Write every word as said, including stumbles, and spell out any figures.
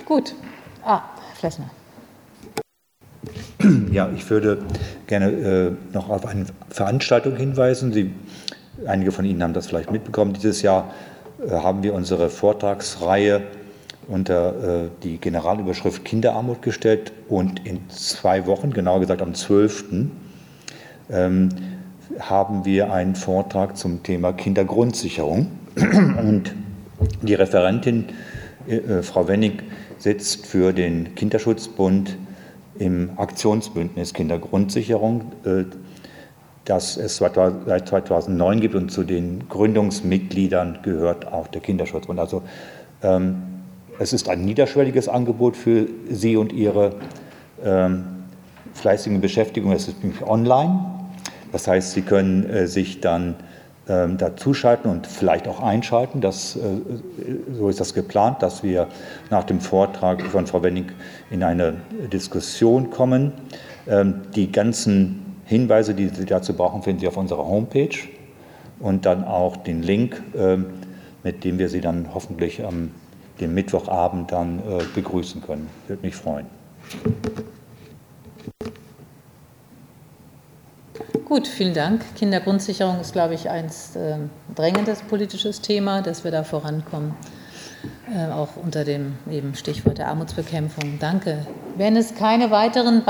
Gut. Ah, Flessner. Ja, ich würde gerne äh, noch auf eine Veranstaltung hinweisen. Sie, einige von Ihnen haben das vielleicht mitbekommen. Dieses Jahr äh, haben wir unsere Vortragsreihe unter äh, die Generalüberschrift Kinderarmut gestellt und in zwei Wochen, genauer gesagt am zwölften Ähm, haben wir einen Vortrag zum Thema Kindergrundsicherung. Und die Referentin, äh, Frau Wennig, sitzt für den Kinderschutzbund im Aktionsbündnis Kindergrundsicherung, äh, das es seit zweitausendneun gibt, und zu den Gründungsmitgliedern gehört auch der Kinderschutzbund. Also ähm, es ist ein niederschwelliges Angebot für Sie und Ihre ähm, fleißigen Beschäftigung. Es ist nämlich online. Das heißt, Sie können äh, sich dann ähm, dazuschalten und vielleicht auch einschalten. Das, äh, so ist das geplant, dass wir nach dem Vortrag von Frau Wennig in eine Diskussion kommen. Ähm, die ganzen Hinweise, die Sie dazu brauchen, finden Sie auf unserer Homepage und dann auch den Link, äh, mit dem wir Sie dann hoffentlich am dem Mittwochabend dann äh, begrüßen können. Würde mich freuen. Gut, vielen Dank. Kindergrundsicherung ist, glaube ich, ein äh, drängendes politisches Thema, dass wir da vorankommen, äh, auch unter dem eben Stichwort der Armutsbekämpfung. Danke. Wenn es keine weiteren